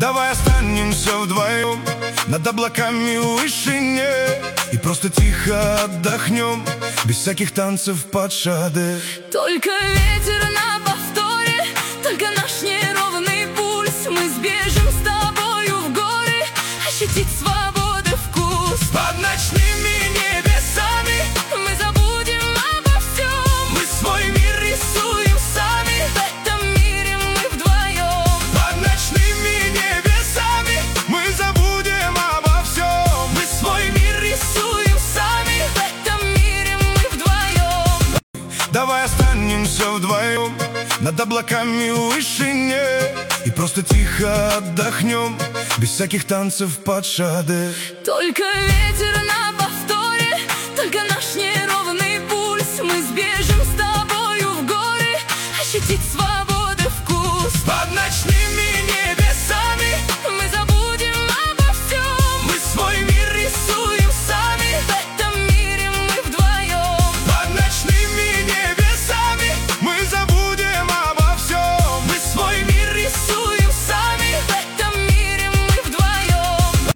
Давай останемся вдвоем над облаками в вышине и просто тихо отдохнем, без всяких танцев под шаде. Только ветер на повторе, только наш неровный пульс. Мы сбежим с тобою в горы, ощутить свободы вкус. Под ночными небесами мы забудем обо всем. мы свой мир рисуем сами. В этом мире мы вдвоем. Под ночными небесами мы забудем обо всем. Мы свой мир рисуем сами. В этом мире мы вдвоем. Давай останемся вдвоем над облаками в вышине и просто тихо отдохнем, без всяких танцев под шаде. Только ветер на повторе, только наш